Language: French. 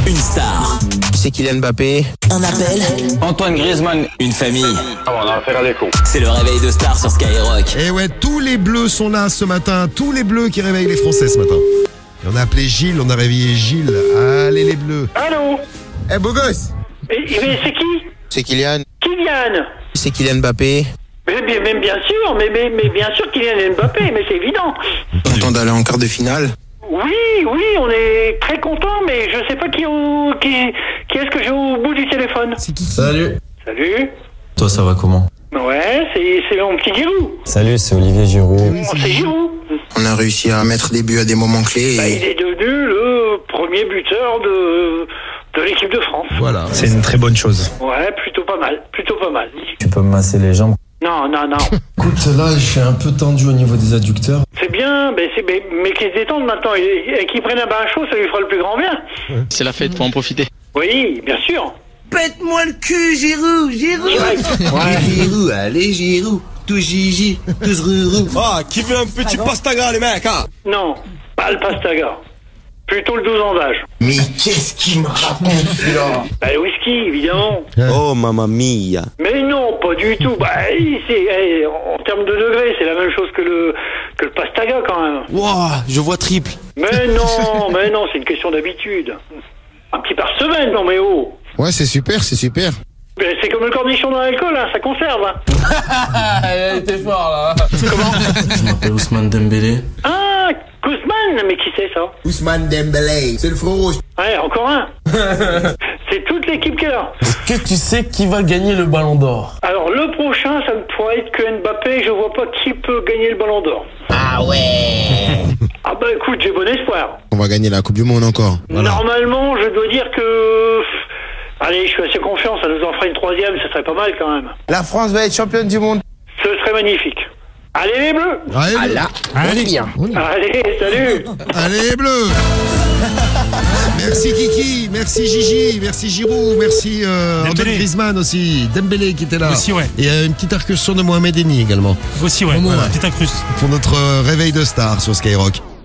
Une star. C'est Kylian Mbappé. Un appel. Antoine Griezmann. Une famille. On a affaire à l'écho. C'est le réveil de star sur Skyrock. Et ouais, tous les bleus sont là ce matin. Tous les bleus qui réveillent les Français ce matin. Et on a appelé Gilles, on a réveillé Gilles. Allez les bleus. Allô? Eh beau gosse. Mais c'est qui? C'est Kylian. Kylian? C'est Kylian Mbappé. Mais bien sûr, mais bien sûr Kylian Mbappé, mais c'est évident. Content d'aller en quart de finale. Oui, on est très content, mais je sais pas qui est-ce que j'ai au bout du téléphone. Salut. Salut. Toi, ça va comment? Ouais, c'est mon petit Giroud. Salut, c'est Olivier Giroud. C'est Giroud. On a réussi à mettre des buts à des moments clés. Bah, il est devenu le premier buteur de l'équipe de France. Voilà. C'est une très bonne chose. Ouais, plutôt pas mal. Tu peux me masser les jambes? Non. Écoute, là, je suis un peu tendu au niveau des adducteurs. C'est bien, mais qu'il se détende maintenant et qu'il prenne un bain chaud, ça lui fera le plus grand bien. C'est la fête, faut en profiter. Oui, bien sûr. Pète-moi le cul, Giroud. Ouais. Giroud, allez Giroud. Tous Gigi, tous Rourou. Ah, qui veut un petit pastaga, les mecs, hein? Non, pas le pastaga. Plutôt le 12 ans d'âge. Mais qu'est-ce qu'il me raconte là? Bah, le whisky, évidemment. Oh mamma mia. Mais non, pas du tout. Bah, en termes de degrés, c'est la même chose que le pastaga quand même. Wouah, je vois triple. Mais non, c'est une question d'habitude. Un petit par semaine, non mais oh. Ouais, c'est super. Mais c'est comme le cornichon dans l'alcool, hein, ça conserve. Hein. Elle était fort, là. Comment? Je m'appelle Ousmane Dembélé. Ah, Kousman, mais qui c'est ça? Ousmane Dembélé, c'est le front rouge. Ouais, encore un. C'est toute l'équipe qui est là. Est-ce que tu sais qui va gagner le Ballon d'Or? Alors le prochain, ça ne pourrait être que Mbappé, je vois pas qui peut gagner le Ballon d'Or. Ah ouais. Ah bah écoute, j'ai bon espoir. On va gagner la Coupe du Monde encore. Voilà. Normalement, je dois dire que... Allez, je suis assez confiant, ça nous en fera une troisième, ce serait pas mal quand même. La France va être championne du monde. Ce serait magnifique. Allez les bleus. Allez, bien. Allez, salut. Allez les bleus. Merci Kiki, merci Gigi, merci Giroud, merci Antoine Griezmann aussi, Dembélé qui était là. Aussi, ouais. Et une petite incursion de Mohamed Eni également. Aussi, ouais. Voilà. Petite incruste. Pour notre réveil de star sur Skyrock.